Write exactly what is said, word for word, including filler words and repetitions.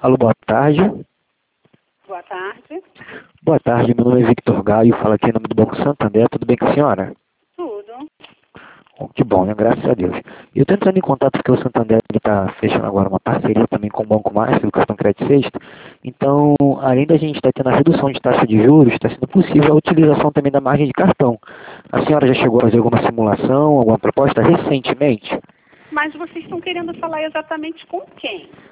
Alô, boa tarde. Boa tarde. Boa tarde, meu nome é Victor Gaio, falo aqui em nome do Banco Santander, tudo bem com a senhora? Tudo. Oh, que bom, né? Graças a Deus. Eu estou entrando em contato porque o Santander está fechando agora uma parceria também com o Banco Master, do cartão Crédito Sexta. Então, além da gente estar tendo a redução de taxa de juros, está sendo possível a utilização também da margem de cartão. A senhora já chegou a fazer alguma simulação, alguma proposta recentemente? Mas vocês estão querendo falar exatamente com quem?